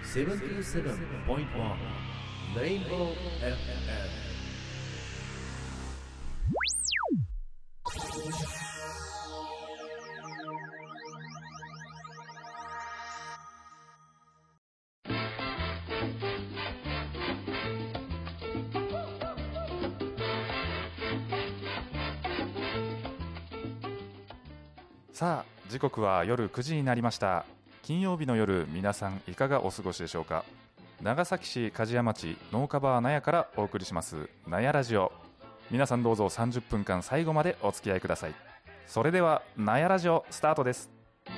77.1 Rainbow FM。 さあ、時刻は夜9時になりました。金曜日の夜、皆さんいかがお過ごしでしょうか。長崎市梶屋町農家バー納屋からお送りします納屋ラジオ。皆さんどうぞ30分間最後までお付き合いください。それでは納屋ラジオスタートです。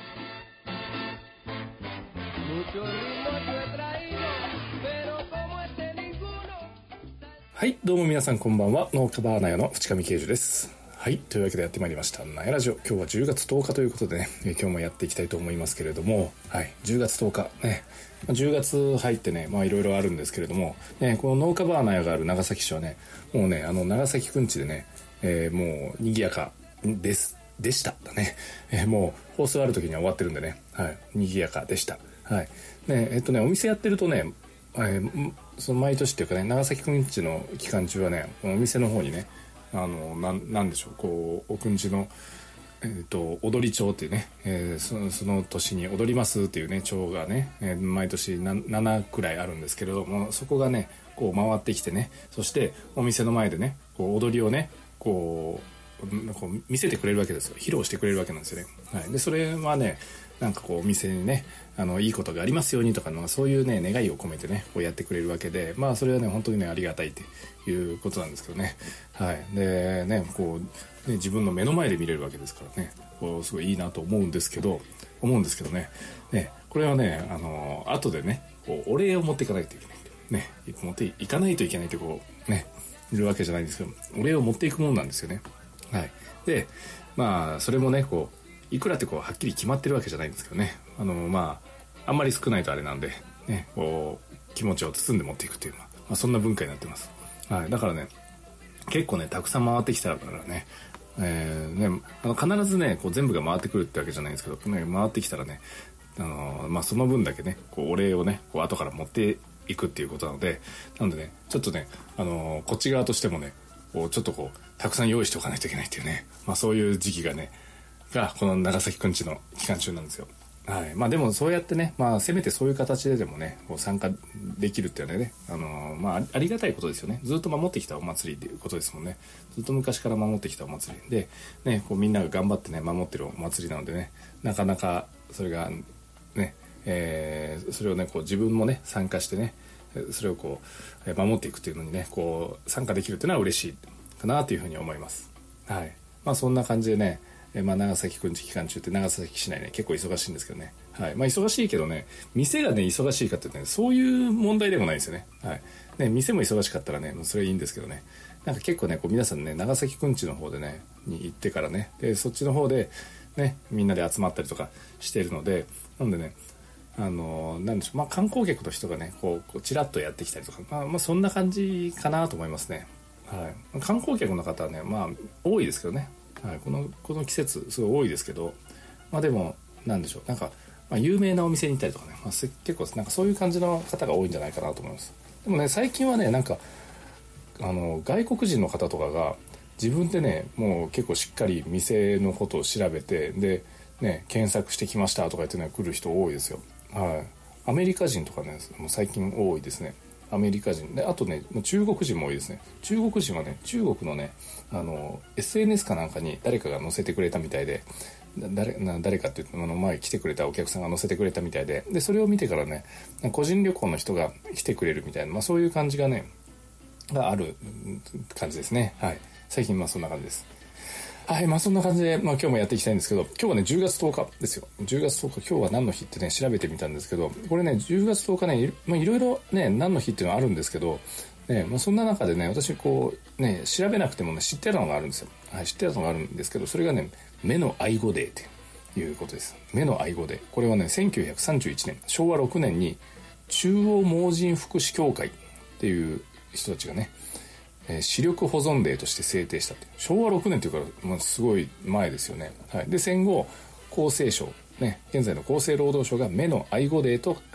はい、どうも皆さんこんばんは。農家バー納屋の淵上圭司です。はい、というわけでやってまいりました納屋ラジオ。今日は10月10日ということでね、今日もやっていきたいと思いますけれども、はい、10月10日ね、10月入ってね、いろいろあるんですけれども、ね、この農家バー納屋がある長崎市はね、もうね、長崎くんちでね、もう賑やかでしただね、もう放送ある時には終わってるんでね、はい、賑やかでした。はい、ね、お店やってるとね、その毎年っていうかね、長崎くんちの期間中はね、お店の方にね、なんでしょう、こう、おくんちの、踊り町っていうね、その年に踊りますっていうね、町がね、毎年7くらいあるんですけれども、そこがね、こう回ってきてね、そしてお店の前でね、こう踊りをね、こう見せてくれるわけですよ。披露してくれるわけなんですよね。はい。で、それはね、なんかこうお店にね、いいことがありますようにとかの、そういうね、願いを込めてね、こうやってくれるわけで、それはね、本当にね、ありがたいっていうことなんですけどね。はい。で、ね、こう、ね、自分の目の前で見れるわけですからね、こう、すごいいいなと思うんですけどね、ね、これはね、後でね、こう、お礼を持っていかないといけない。ね、持っていかないといけないってこう、ね、いるわけじゃないんですけど、お礼を持っていくものなんですよね。はい。で、それもね、こう、いくらってこうはっきり決まってるわけじゃないんですけどね、あんまり少ないとあれなんでね、こう気持ちを包んで持っていくという、そんな文化になってます。はい。だからね、結構ね、たくさん回ってきたからね、必ずね、こう全部が回ってくるってわけじゃないんですけど、ね、回ってきたらね、その分だけね、こうお礼をね、こう後から持っていくっていうことなので、なのでね、ちょっとね、こっち側としてもね、こうちょっとこうたくさん用意しておかないといけないっていうね、そういう時期がね、この長崎くんちの期間中なんですよ。はい。でもそうやってね、せめてそういう形ででもね、こう参加できるっていうのはね、ありがたいことですよね。ずっと守ってきたお祭りっていうことですもんね。ずっと昔から守ってきたお祭りで、ね、こうみんなが頑張ってね、守ってるお祭りなのでね、なかなかそれがね、それをね、こう自分もね、参加してね、それをこう、守っていくっていうのにね、こう、参加できるっていうのは嬉しいかなというふうに思います。はい。そんな感じでね、長崎くんち期間中って長崎市内ね、結構忙しいんですけどね。はい。忙しいけどね、店がね、忙しいかってね、そういう問題でもないですよね。はい。ね、店も忙しかったらね、それいいんですけどね。なんか結構ね、こう皆さんね、長崎くんちの方でね、に行ってからね、で、そっちの方で、ね、みんなで集まったりとかしているので、なのでね、なんでしょう、観光客の人がね、こう、ちらっとやってきたりとか、そんな感じかなと思いますね。はい。観光客の方はね、多いですけどね。はい、この季節すごい多いですけど、でもなんでしょう、なんか、有名なお店に行ったりとかね、結構なんかそういう感じの方が多いんじゃないかなと思います。でもね、最近はね、なんか外国人の方とかが自分でね、もう結構しっかり店のことを調べて、でね、検索してきましたとか言ってね、来る人多いですよ。はい。アメリカ人とかね、もう最近多いですね。アメリカ人で、あとね、中国人も多いですね。中国人はね、中国のね、SNS かなんかに誰かが載せてくれたみたいで、誰かっていうと、前来てくれたお客さんが載せてくれたみたいで、それを見てからね、個人旅行の人が来てくれるみたいな、そういう感じがね、がある感じですね。はい。最近そんな感じです。はい。そんな感じで、今日もやっていきたいんですけど、今日はね、10月10日ですよ。10月10日、今日は何の日ってね、調べてみたんですけど、これね、10月10日ね、いろいろね、何の日っていうのはあるんですけど、ね、そんな中でね、私こう、ね、調べなくてもね、知ってたのがあるんですよ。はい、知ってたのがあるんですけど、それがね、目の愛護デーっていうことです。目の愛護デー。これはね、1931年、昭和6年に、中央盲人福祉協会っていう人たちがね、視力保存デーとして制定したって。昭和6年っていうから、すごい前ですよね。はい。で、戦後、厚生省、ね、現在の厚生労働省が目の愛護デーと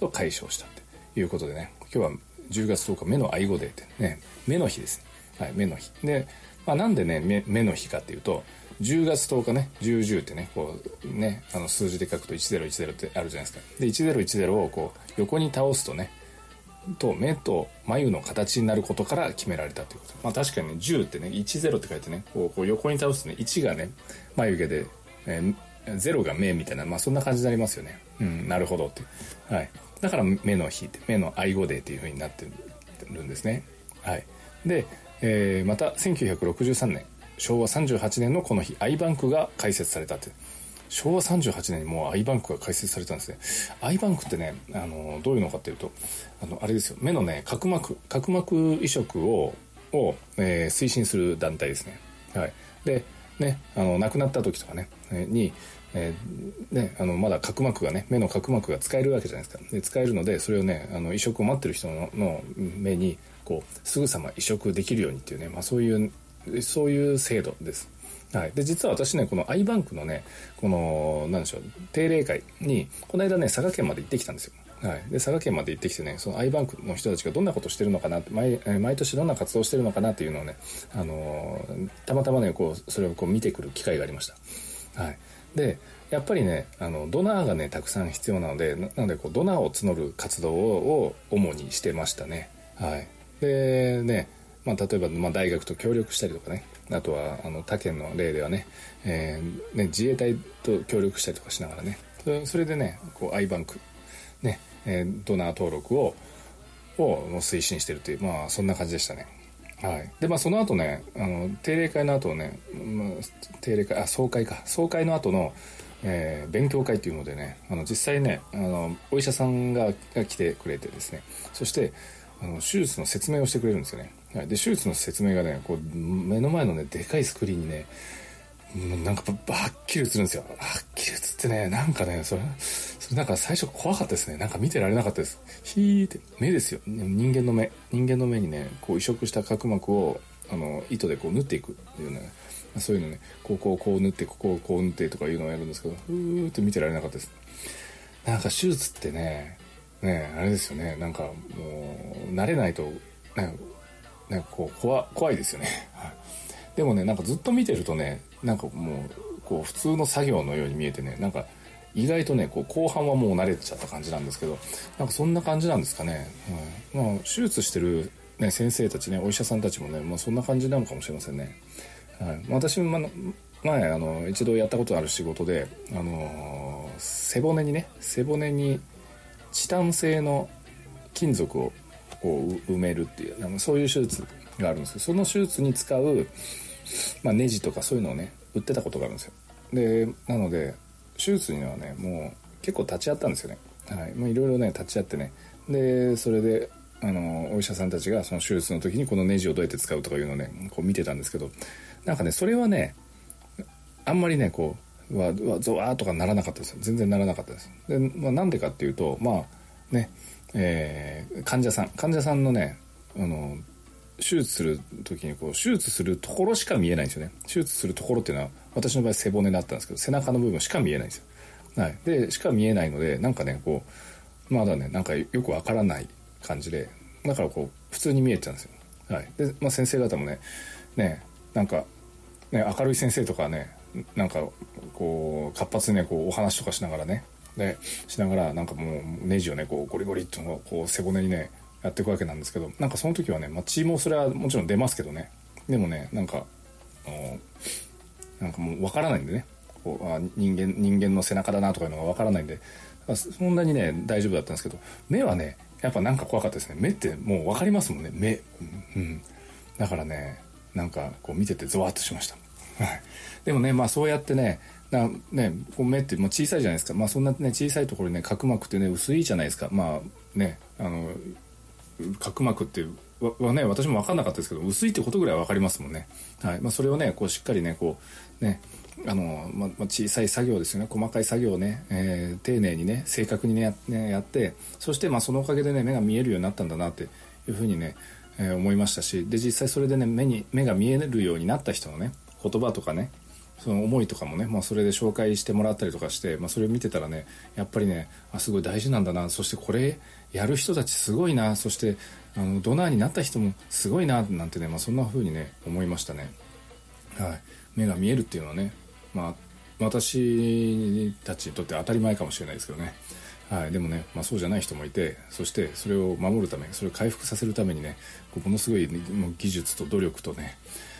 と解消したということでね、今日は10月10日目の愛護デーってね、目の日ですね。はい、目の日で、なんでね目の日かっていうと、10月10日ね、10ってね、こうね、数字で書くと1010ってあるじゃないですか。で1010をこう横に倒すとね、目と眉の形になることから決められたということ。確かにね、10ってね、10って書いてね、こう横に倒すとね、1がね眉毛で、0が目みたいな、そんな感じになりますよね。なるほどって。はい。だから目の日って、目の愛護デーっていう風になってるんですね。はい。で、また1963年昭和38年のこの日、アイバンクが開設されたって。昭和38年にもうアイバンクが開設されたんですね。アイバンクってね、どういうのかっていうと、あれですよ、目のね、角膜移植を推進する団体ですね。はい。で、ね、亡くなった時とかね、に、まだ角膜がね、目の角膜が使えるわけじゃないですか。で、使えるので、それをね、移植を待ってる人の目に、こう、すぐさま移植できるようにっていうね、そういう制度です。はい。で、実は私ね、このアイバンクのね、この、なんでしょう、定例会に、この間ね、佐賀県まで行ってきたんですよ。はい。で、佐賀県まで行ってきてね、そのアイバンクの人たちがどんなことしてるのかなって、毎年どんな活動してるのかなっていうのをね、たまたまね、こう、それをこう見てくる機会がありました。はい。で、やっぱりね、ドナーがね、たくさん必要なので、なので、こう、ドナーを募る活動を主にしてましたね。はい。で、ね、例えば、大学と協力したりとかね、あとは他県の例ではね、自衛隊と協力したりとかしながらね、それでね、こうアイバンクね、ドナー登録を推進してるという、そんな感じでしたね。はい。で、その後ね、定例会の後ね、総会の後の、勉強会っていうのでね、実際ね、お医者さんが来てくれてですね、そして手術の説明をしてくれるんですよね。はい、で手術の説明がね、こう目の前のね、でかいスクリーンにね、なんかはっきり映るんですよ。はっきり映ってね、なんかね、それなんか最初怖かったですね。なんか見てられなかったです。ヒーって目ですよ。人間の目にね、こう移植した角膜を糸でこう縫っていくっていうね、そういうのね、こう縫ってこう縫ってとかいうのをやるんですけど、って見てられなかったです。なんか手術ってね、あれですよね。なんかもう慣れないとこう怖いですよね。でもね、なんかずっと見てるとね、なんかもうこう普通の作業のように見えてね、なんか意外とね、こう後半はもう慣れちゃった感じなんですけど、なんかそんな感じなんですかね。手術してるね、先生たちね、お医者さんたちもね、そんな感じなのかもしれませんね。はい。私も前一度やったことある仕事で、背骨にチタン製の金属をこう埋めるっていうそういう手術があるんですけど、その手術に使う、ネジとかそういうのをね売ってたことがあるんですよ。でなので手術にはねもう結構立ち会ったんですよね。はい。いろいろね立ち会ってね、でそれでお医者さんたちがその手術の時にこのネジをどうやって使うとかいうのをねこう見てたんですけど、なんかねそれはねあんまりねこうゾワーとかならなかったですよ。全然ならなかったです。で、なんでかっていうと患者さんのね手術する時にこう手術するところしか見えないんですよね。手術するところっていうのは私の場合背骨だったんですけど、背中の部分しか見えないんですよ。はい。でしか見えないので、なんかねこうまだねなんかよくわからない感じで、だからこう普通に見えちゃうんですよ。はい。で、先生方もねなんかね明るい先生とかね、なんかこう活発にねこうお話とかしながらねしながらなんかもうネジをねこうゴリゴリっとこう背骨にねやっていくわけなんですけど、なんかその時はね、血もそれはもちろん出ますけどね、でもねなんかもう分からないんでね、こう人間の背中だなとかいうのが分からないんで、そんなにね大丈夫だったんですけど、目はねやっぱなんか怖かったですね。目ってもう分かりますもんね、目、だからねなんかこう見ててゾワッとしました。はい。でもねそうやってねこう目って小さいじゃないですか。そんなね小さいところにね角膜ってね薄いじゃないですか。角膜ってはね私も分かんなかったですけど、薄いってことぐらいは分かりますもんね。はい。それをねこうしっかりねこうね小さい作業ですよね。細かい作業をね、丁寧にね正確にねやって、そしてそのおかげでね目が見えるようになったんだなっていうふうにね、思いましたし、で実際それでね目が見えるようになった人のね言葉とかね、 その思いとかもね、それで紹介してもらったりとかして、それを見てたらね、やっぱりね、すごい大事なんだな、そしてこれやる人たちすごいな、そしてドナーになった人もすごいななんてね、そんな風にね思いましたね。はい、目が見えるっていうのはね、私たちにとって当たり前かもしれないですけどね。はい、でもね、そうじゃない人もいて、そしてそれを守るため、それを回復させるためにね、ものすごい、もう技術と努力とね、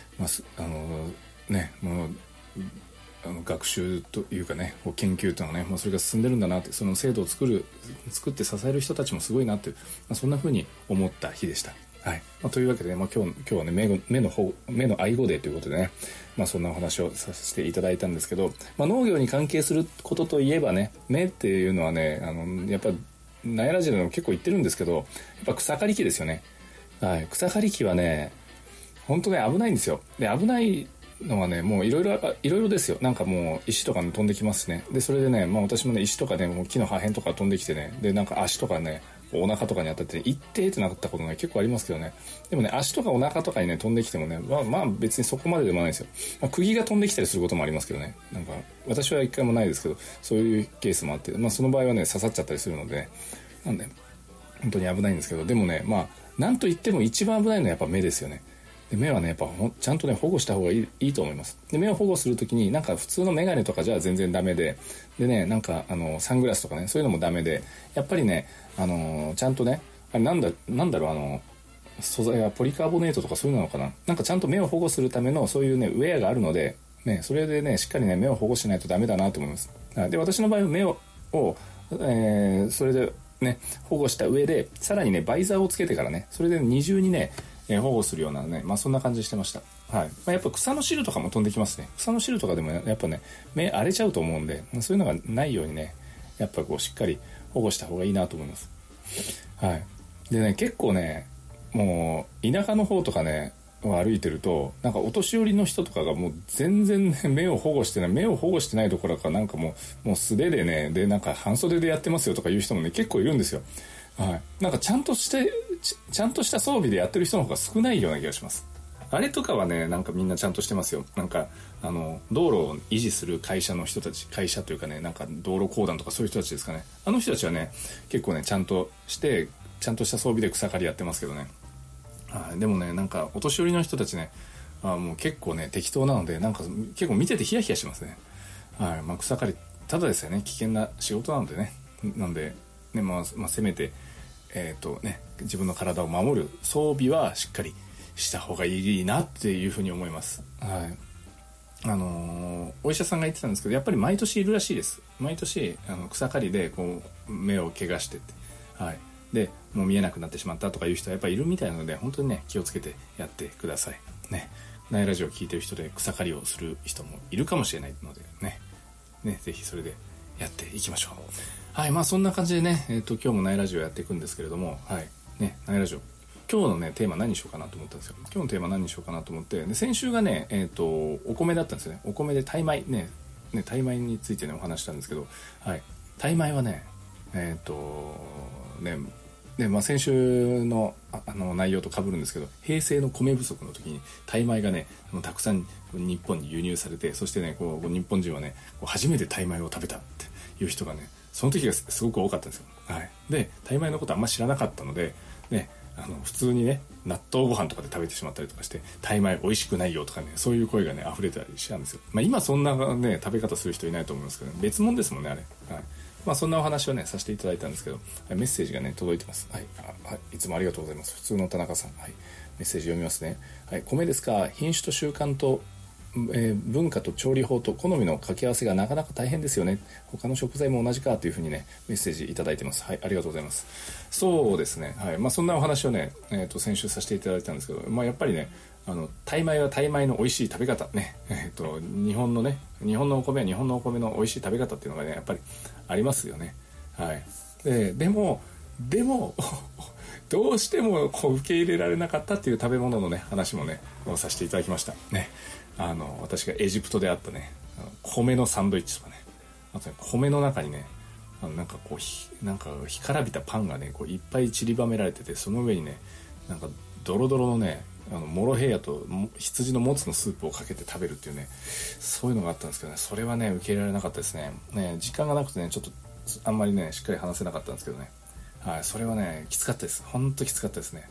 学習というかね、研究というのはね、それが進んでるんだなって、その制度を作って支える人たちもすごいなって、そんな風に思った日でした。はい、というわけで、今日はね、目の愛護デーということでね、そんなお話をさせていただいたんですけど、農業に関係することといえばね、目っていうのはね、やっぱナヤラジオでも結構言ってるんですけど、やっぱ草刈り機ですよね。はい、草刈り機はね、本当ね、危ないんですよ。で、危ないのはね、もういろいろですよ。なんかもう石とかに飛んできますね。で、それでね、私もね、石とかね、もう木の破片とか飛んできてね、で、なんか足とかね、お腹とかに当たっていってってなったことね、結構ありますけどね。でもね、足とかお腹とかにね、飛んできてもね、別にそこまででもないですよ。釘が飛んできたりすることもありますけどね。なんか、私は一回もないですけど、そういうケースもあって、その場合はね、刺さっちゃったりするのでね。なんで、本当に危ないんですけど、でもね、なんといっても一番危ないのはやっぱ目ですよね。で、目はね、やっぱちゃんとね、保護した方がいいと思います。で、目を保護するときに、なんか普通のメガネとかじゃ全然ダメで、でね、なんかサングラスとかね、そういうのもダメで、やっぱりね、ちゃんとね、あれなんだろう、素材はポリカーボネートとかそういうのかな、なんかちゃんと目を保護するためのそういうね、ウェアがあるので、ね、それでね、しっかりね、目を保護しないとダメだなと思います。で、私の場合は目を、それでね、保護した上で、さらにね、バイザーをつけてからね、それで二重にね、保護するようなね、そんな感じしてました。はい。やっぱ草の汁とかも飛んできますね。草の汁とかでもやっぱね、目荒れちゃうと思うんで、そういうのがないようにね、やっぱしっかり保護した方がいいなと思います。はい。でね、結構ね、もう田舎の方とかね、歩いてると、なんかお年寄りの人とかがもう全然ね、目を保護してないどころか、なんかもう素手でね、で、なんか半袖でやってますよとかいう人もね、結構いるんですよ。はい。なんかちゃんとした装備でやってる人の方が少ないような気がします。あれとかはね、なんかみんなちゃんとしてますよ。なんか、道路を維持する会社の人たち、会社というかね、なんか道路公団とかそういう人たちですかね。あの人たちはね、結構ね、ちゃんとした装備で草刈りやってますけどね。はい。でもね、なんかお年寄りの人たちね、もう結構ね、適当なので、なんか結構見ててヒヤヒヤしますね。はい。草刈り、ただですよね、危険な仕事なのでね。なんで、ね、せめて、自分の体を守る装備はしっかりした方がいいなっていうふうに思います。はい。お医者さんが言ってたんですけど、やっぱり毎年いるらしいです。毎年草刈りで目を怪我してって、はい。でもう見えなくなってしまったとかいう人はやっぱりいるみたいなので、本当にね、気をつけてやってくださいね。ナイラジオを聞いてる人で草刈りをする人もいるかもしれないのでね、ぜひそれでやっていきましょう。はい。そんな感じでね、今日もナイラジオやっていくんですけれども、はいね、ナイラジオ今日のねテーマ何にしようかなと思ったんですよ。今日のテーマ何にしようかなと思って、で先週がねお米だったんですよね。お米でタイ米ねタイ米についてねお話したんですけど、はい。タイ米はね先週の内容と被るんですけど、平成の米不足の時にタイ米がねたくさん日本に輸入されて、そしてね日本人はね初めてタイ米を食べたっていう人がね、その時がすごく多かったんですよ。はい。でタイ米のことあんま知らなかったのでね、普通にね納豆ご飯とかで食べてしまったりとかして、タイ米美味しくないよとかね、そういう声がね溢れたりしたんですよ。今そんなね食べ方する人いないと思いますけど、ね、別物ですもんねあれ。はい。そんなお話をねさせていただいたんですけど、メッセージがね届いてます。はい。いつもありがとうございます。普通の田中さん。はい。メッセージ読みますね。はい。米ですか。品種と習慣と文化と調理法と好みの掛け合わせがなかなか大変ですよね。他の食材も同じかというふうにねメッセージいただいてます。はい、ありがとうございます。そうですね。はい。そんなお話をね先週させていただいたんですけど、やっぱりねタイ米はタイ米の美味しい食べ方ね、日本のお米は日本のお米の美味しい食べ方っていうのがねやっぱりありますよね。はい。でもどうしても受け入れられなかったっていう食べ物のね話もねさせていただきましたね。私がエジプトであったね米のサンドイッチとかね、あとね米の中にねなんか干からびたパンがねいっぱい散りばめられてて、その上にねなんかドロドロのねモロヘイヤと羊のもつのスープをかけて食べるっていうね、そういうのがあったんですけどね、それはね受け入れられなかったですね。時間がなくてねちょっとあんまりねしっかり話せなかったんですけどね、はい、それはねきつかったです。ほんときつかったですね。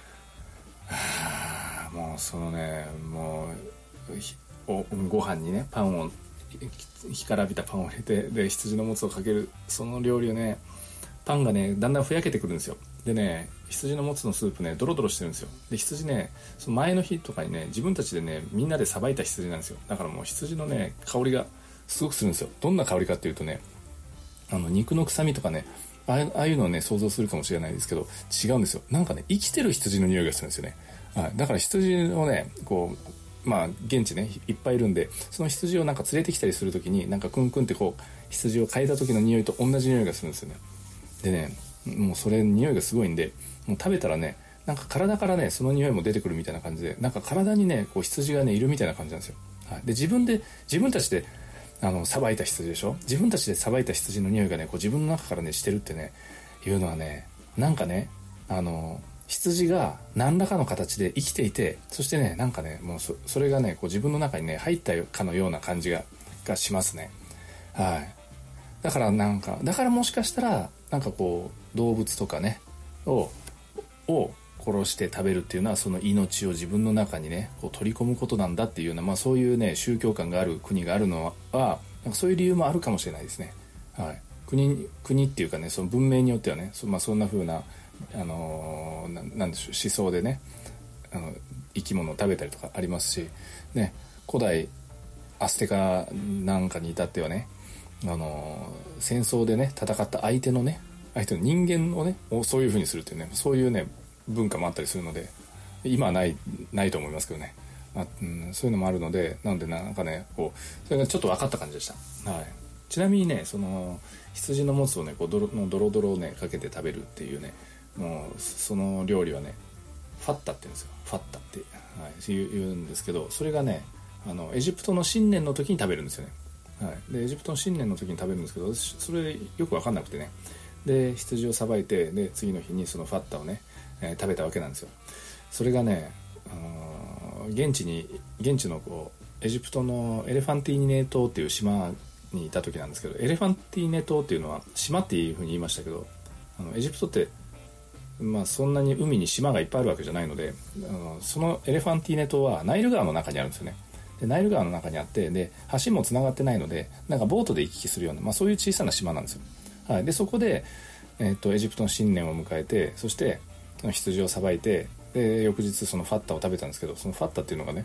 もうそのねもうご飯にねパンを干からびたパンを入れて、で羊のもつをかけるその料理をね、パンがねだんだんふやけてくるんですよ。でね羊のもつのスープねドロドロしてるんですよ。で羊ねその前の日とかにね自分たちでねみんなでさばいた羊なんですよ。だからもう羊のね香りがすごくするんですよ。どんな香りかっていうとね、肉の臭みとかねああいうのをね想像するかもしれないですけど違うんですよ。なんかね生きてる羊の匂いがするんですよね。はい、だから羊をねこう現地ねいっぱいいるんで、その羊をなんか連れてきたりするときになんかクンクンってこう羊を嗅いだ時の匂いと同じ匂いがするんですよね。でねもうそれ匂いがすごいんで、もう食べたらねなんか体からねその匂いも出てくるみたいな感じで、なんか体にねこう羊がねいるみたいな感じなんですよ。はい、で自分たちでさばいた羊でしょ。自分たちでさばいた羊の匂いがねこう自分の中からねしてるってねいうのはね、なんかね羊が何らかの形で生きていて、そしてねなんかねもうそれがねこう自分の中にね入ったかのような感じがしますね。はい。だからもしかしたらなんかこう動物とかねを殺して食べるっていうのはその命を自分の中にねこう取り込むことなんだっていうような、そういうね宗教観がある国があるのはなんかそういう理由もあるかもしれないですね。はい、国っていうかねその文明によってはねそんな風ななんでしょう思想でね生き物を食べたりとかありますしね、古代アステカなんかに至ってはね戦争でね戦った相手の人間をねそういう風にするっていうね、そういうね文化もあったりするので、今はないと思いますけどね、そういうのもあるので、なのでなんかねこうそれがちょっと分かった感じでした。はい、ちなみにねその羊のもつをねこうドロドロをねかけて食べるっていうね、もうその料理はねファッタって言うんですよ。ファッタって、はい、言うんですけど、それがねエジプトの新年の時に食べるんですよね。はい、でエジプトの新年の時に食べるんですけど、それよく分かんなくてね、で羊をさばいて、で次の日にそのファッタをね、食べたわけなんですよ。それがね、現地のこうエジプトのエレファンティーネ島っていう島にいた時なんですけど、エレファンティーネ島っていうのは島っていう風に言いましたけど、エジプトってそんなに海に島がいっぱいあるわけじゃないので、そのエレファンティーネ島はナイル川の中にあるんですよね。でナイル川の中にあって、で橋もつながってないのでなんかボートで行き来するような、そういう小さな島なんですよ。はい、でそこで、エジプトの新年を迎えて、そして羊をさばいて、で翌日そのファッタを食べたんですけど、そのファッタっていうのがね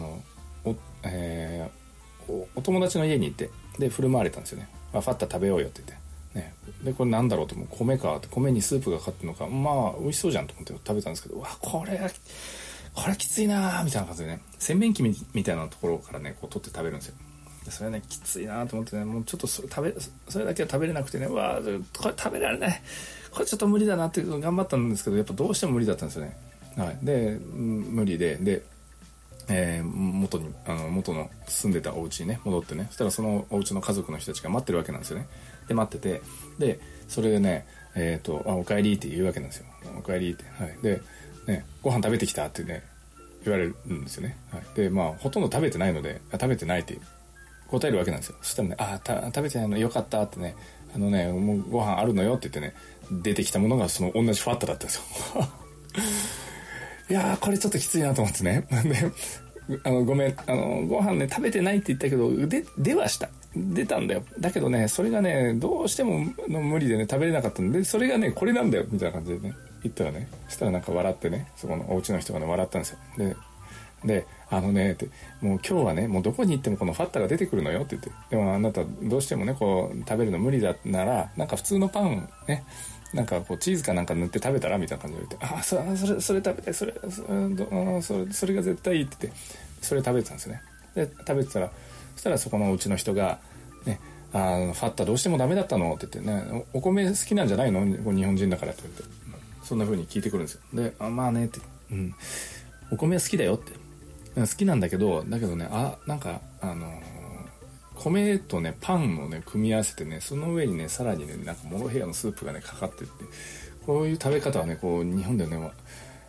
お友達の家に行って、で振る舞われたんですよね。ファッタ食べようよって言って、ね、でこれなんだろうと、もう米かって、米にスープがかかってるのか、美味しそうじゃんと思って食べたんですけど、これきついなみたいな感じでね、洗面器みたいなところからねこう取って食べるんですよ。でそれはねきついなと思ってね、もうちょっとそれだけは食べれなくてね、これ食べられない、これちょっと無理だなって頑張ったんですけど、やっぱどうしても無理だったんですよね。はい、で無理で元の住んでたお家にね戻ってね、そしたらそのお家の家族の人たちが待ってるわけなんですよね。で待ってて、でそれでねおかえりって言うわけなんですよ。おかえりって、はい、で、ね、ご飯食べてきたってね言われるんですよね。はい、でほとんど食べてないので、食べてないって答えるわけなんですよ。そしたらね食べてないのよかったってね、もうご飯あるのよって言ってね、出てきたものがその同じファッタだったんですよ。いやーこれちょっときついなと思ってね。でごめんご飯ね食べてないって言ったけど出たんだよ。だけどねそれがねどうしても無理でね食べれなかったんで、それがねこれなんだよみたいな感じでね言ったらね、そしたらなんか笑ってね、そこのお家の人がね笑ったんですよ。でってもう今日はねもうどこに行ってもこのファッタが出てくるのよって言って、でもあなたどうしてもねこう食べるの無理だならなんか普通のパンね、なんかこうチーズかなんか塗って食べたらみたいな感じで言って、それ食べて、それが絶対いいって言って、それ食べてたんですよね。で食べてたら、そしたらそこのうちの人がね、ファッタどうしてもダメだったのって言ってね、お米好きなんじゃないの日本人だからって言って、そんな風に聞いてくるんですよ。でまあねって、お米は好きだよって、好きなんだけどね、なんか米とねパンをね組み合わせてね、その上にねさらにねなんかモロヘイヤのスープがねかかってって、こういう食べ方はねこう日本でね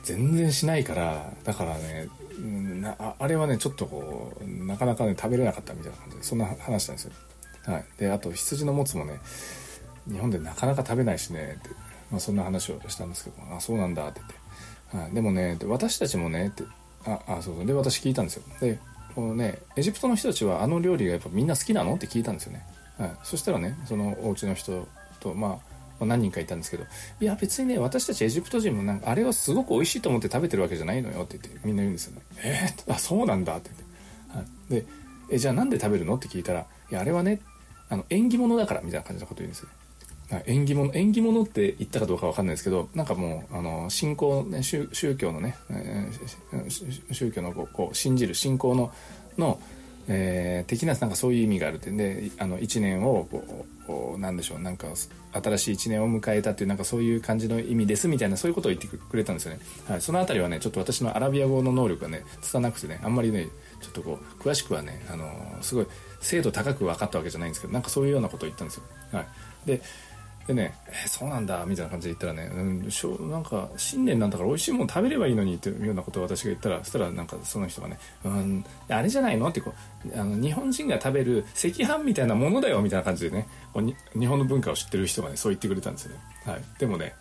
全然しないから、だからね、あれはねちょっとこうなかなかね食べれなかったみたいな感じで、そんな話したんですよ。はい。であと羊のもつもね日本でなかなか食べないしねって、そんな話をしたんですけど、そうなんだって言って、はい、でもね私たちもねってそうで私聞いたんですよ。でこのねエジプトの人たちはあの料理がやっぱみんな好きなのって聞いたんですよね。はい、そしたらねそのお家の人と何人かいたんですけど、いや別にね私たちエジプト人もなんかあれはすごく美味しいと思って食べてるわけじゃないのよって言ってみんな言うんですよね。そうなんだって言って、はい、でじゃあなんで食べるのって聞いたら、いやあれはね縁起物だからみたいな感じのこと言うんですよ。縁起物って言ったかどうか分かんないですけど、なんかもう信仰、ね、宗教のね、宗教のこう信じる信仰の的ななんかそういう意味があるって。で一年をこうなんでしょう、なんか新しい一年を迎えたっていうなんかそういう感じの意味ですみたいな、そういうことを言ってくれたんですよね。はい、そのあたりはねちょっと私のアラビア語の能力がねつたなくてね、あんまりねちょっとこう詳しくはねすごい精度高く分かったわけじゃないんですけど、なんかそういうようなことを言ったんですよ。はい、でね、そうなんだみたいな感じで言ったらね、なんか新年なんだから美味しいもの食べればいいのにっていうようなことを私が言ったら、そしたらなんかその人がね、あれじゃないのってこう日本人が食べる赤飯みたいなものだよみたいな感じでね、日本の文化を知ってる人がねそう言ってくれたんですよね。はい、でもね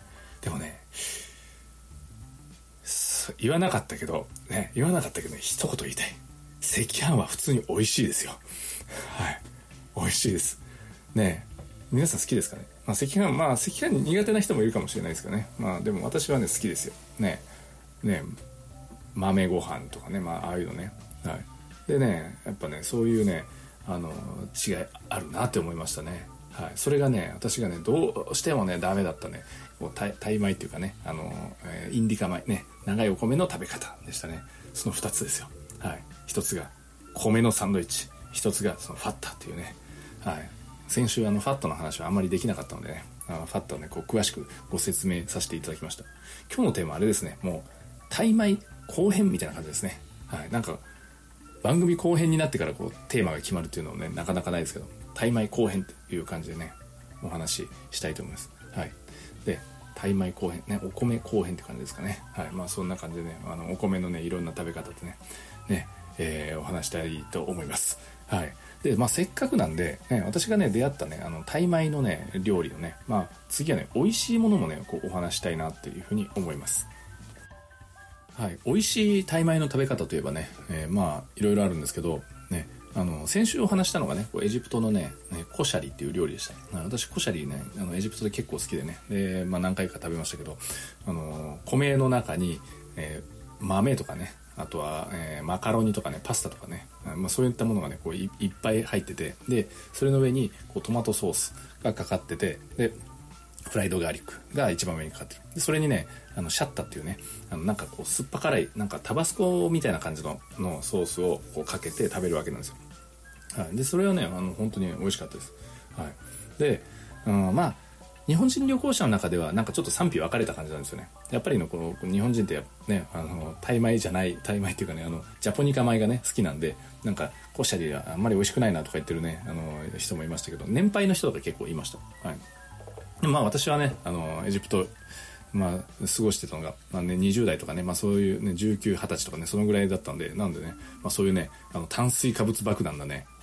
言わなかったけどね一言言いたい。赤飯は普通に美味しいですよ。はい、美味しいですね。皆さん好きですかね。赤飯苦手な人もいるかもしれないですけどね。でも私はね好きですよね。豆ご飯とかね、ああいうのね。はい。でねやっぱねそういうね違いあるなって思いましたね。はい。それがね私がねどうしてもねダメだったねタイ米っていうかねインディカ米ね、長いお米の食べ方でしたね。その2つですよ。はい。一つが米のサンドイッチ、一つがそのファッタっていうね。はい。先週ファットの話はあんまりできなかったのでね、ファットをねこう詳しくご説明させていただきました。今日のテーマはあれですね、もうタイ米後編みたいな感じですね。はい、なんか番組後編になってからこうテーマが決まるっていうのもねなかなかないですけど、タイ米後編っていう感じでねお話ししたいと思います。はい。でタイ米後編ね、お米後編って感じですかね。はい。そんな感じでねお米のねいろんな食べ方ってねお話したいと思います。はい。でせっかくなんで、私がね出会ったねタイ米のね料理のね次はね美味しいものもねこうお話したいなっていうふうに思います。はい。美味しいタイ米の食べ方といえばね、いろいろあるんですけどね、先週お話したのがねエジプトのねコシャリっていう料理でした。私コシャリねエジプトで結構好きでね、で何回か食べましたけど、米の中に、豆とかね、あとは、マカロニとかねパスタとかね、そういったものがねこういっぱい入ってて、でそれの上にこうトマトソースがかかってて、でフライドガーリックが一番上にかかってる。でそれにねシャッタっていうねなんかこう酸っぱ辛いなんかタバスコみたいな感じのソースをこうかけて食べるわけなんですよ。はい。でそれはね本当に美味しかったです。はい。で、日本人旅行者の中ではなんかちょっと賛否分かれた感じなんですよね。やっぱりこの日本人ってねタイ米っていうかねジャポニカ米がね好きなんで、なんかコシャリはあんまり美味しくないなとか言ってるね人もいましたけど、年配の人とか結構いました。はい。で私はねエジプト過ごしてたのが、20代とかね、そういうね19、20歳とかねそのぐらいだったんで、なんでね、そういうね炭水化物爆弾なね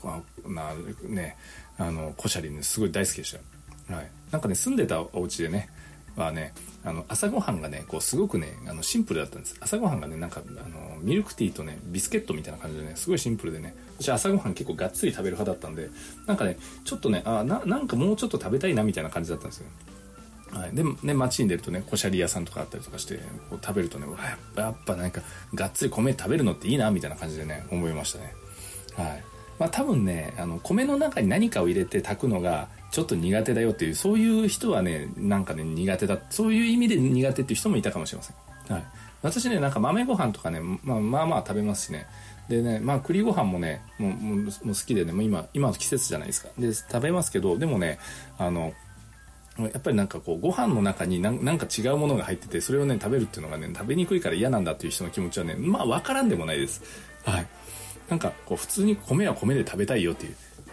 コシャリねすごい大好きでしたよ。はい。なんかね住んでたお家でね朝ごはんがねこうすごくねシンプルだったんです。朝ごはんがねなんかミルクティーとねビスケットみたいな感じでねすごいシンプルでね、私朝ごはん結構がっつり食べる派だったんで、なんかねちょっとねなんかもうちょっと食べたいなみたいな感じだったんですよ。はい。でね街に出るとねコシャリ屋さんとかあったりとかしてこう食べるとねやっぱなんかがっつり米食べるのっていいなみたいな感じでね思いましたね。はい。多分ね米の中に何かを入れて炊くのがちょっと苦手だよっていう、そういう人はねなんかね苦手だ、そういう意味で苦手っていう人もいたかもしれません。はい。私ねなんか豆ご飯とかね食べますしね。でね栗ご飯もねもう好きでね、今の季節じゃないですか。で食べますけど、でもねやっぱりなんかこうご飯の中になんか違うものが入ってて、それをね食べるっていうのがね食べにくいから嫌なんだっていう人の気持ちはね分からんでもないです。はい。なんかこう普通に米は米で食べたいよっていう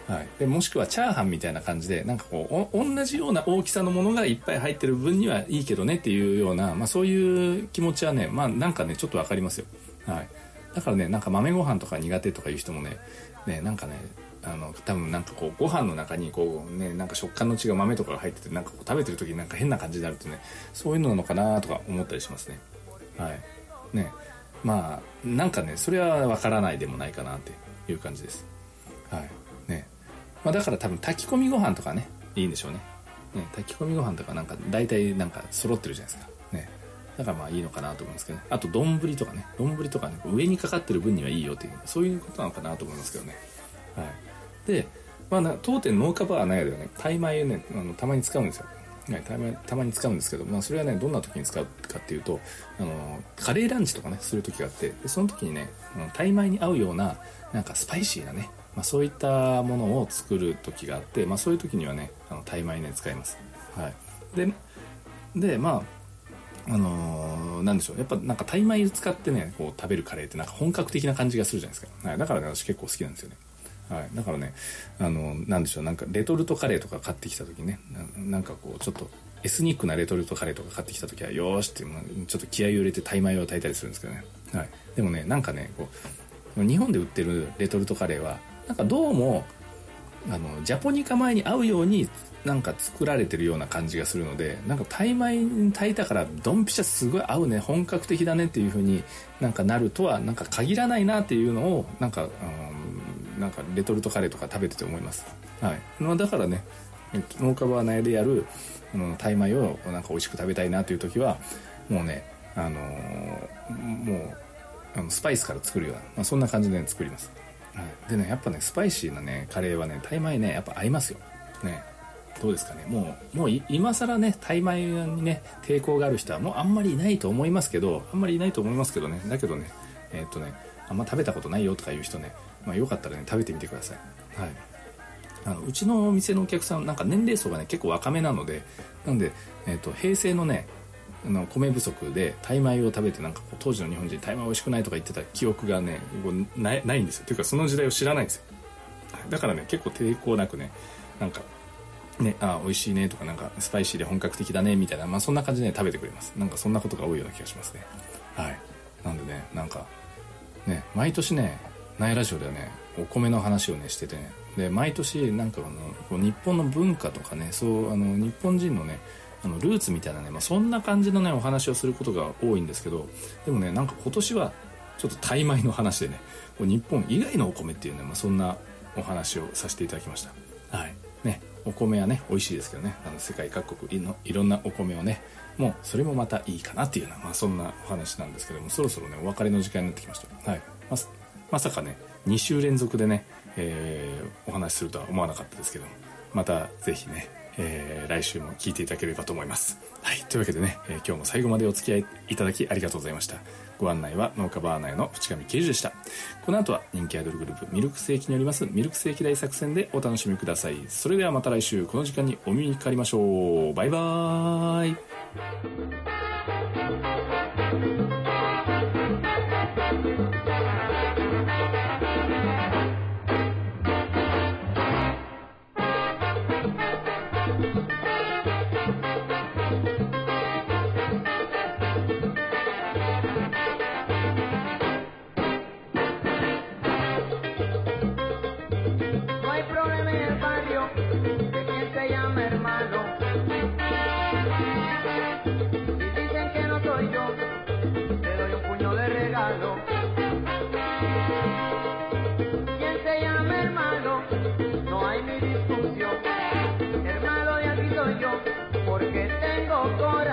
はい、でもしくはチャーハンみたいな感じでなんかこう同じような大きさのものがいっぱい入ってる分にはいいけどねっていうような、まあ、そういう気持ちはね、まあなんかねちょっとわかりますよ。はい、だからねなんか豆ご飯とか苦手とかいう人もねなんかね多分なんかこうご飯の中にこうねなんか食感の違う豆とかが入っててなんかこう食べてる時になんか変な感じになるとねそういうのなのかなとか思ったりしますね。はいね、まあなんかねそれはわからないでもないかなっていう感じです。はいね、まあ、だから多分炊き込みご飯とかねいいんでしょうね。炊き込みご飯とかなんか大体なんか揃ってるじゃないですかね。だからまあいいのかなと思うんですけどね。あと丼とかね上にかかってる分にはいいよっていうそういうことなのかなと思いますけどね。はい。で、まあ、当店農家バー納屋ではねタイ米をねたまに使うんですよ。はい、たまに使うんですけど、まあ、それはねどんな時に使うかっていうとカレーランチとかねする時があって、でその時にねタイ米に合うようななんかスパイシーなね、まあ、そういったものを作る時があって、まあ、そういう時にはねタイ米ね使います。はい、でまあなんでしょう、やっぱなんかタイ米を使ってねこう食べるカレーってなんか本格的な感じがするじゃないですか。はい、だからね私結構好きなんですよね。はい、だからねなんでしょう、なんかレトルトカレーとか買ってきた時にねなんかこうちょっとエスニックなレトルトカレーとか買ってきた時はよーしってちょっと気合を入れてタイ米を炊いたりするんですけどね。はい、でもねなんかねこう日本で売ってるレトルトカレーはなんかどうもジャポニカ米に合うようになんか作られてるような感じがするので、なんかタイ米に炊いたからドンピシャすごい合うね本格的だねっていう風になんかなるとはなんか限らないなっていうのをなんかレトルトカレーとか食べてて思います。はい、まあ、だからね農家バー内でやるタイ米をなんか美味しく食べたいなという時はもうねもうスパイスから作るような、まあ、そんな感じで、ね、作ります。はい、でねやっぱねスパイシーなねカレーはねタイ米ねやっぱ合いますよね。どうですかね。もう今更ねタイ米にね抵抗がある人はもうあんまりいないと思いますけどね。だけどねあんま食べたことないよとかいう人ね、まあ、よかったらね食べてみてください。はい、うちのお店のお客さんなんか年齢層がね結構若めなので、なんで、平成のね米不足でタイ米を食べてなんかこう当時の日本人タイ米美味しくないとか言ってた記憶がねないんですよ。というかその時代を知らないんですよ。だからね結構抵抗なくねなんかね美味しいねとかなんかスパイシーで本格的だねみたいな、まあ、そんな感じで、ね、食べてくれます。なんかそんなことが多いような気がしますね。はい、なんでねなんかね毎年ねナイラジオではねお米の話をねしててね、で毎年なんか日本の文化とかねそう日本人のねルーツみたいなね、まあ、そんな感じのねお話をすることが多いんですけど、でもねなんか今年はちょっとタイ米の話でね日本以外のお米っていうね、まあ、そんなお話をさせていただきました。はいね、お米はね美味しいですけどね世界各国いろんなお米をねもうそれもまたいいかなっていうような、まあ、そんなお話なんですけども、そろそろねお別れの時間になってきました。はい、まさかね2週連続でね、お話しするとは思わなかったですけども、またぜひね、来週も聞いていただければと思います。はい、というわけでね、今日も最後までお付き合いいただきありがとうございました。ご案内は農家バー内の淵上圭司でした。この後は人気アイドルグループミルクセーキによりますミルクセーキ大作戦でお楽しみください。それではまた来週この時間にお耳にかかりましょう。バイバーイ。 Porque tengo corazón.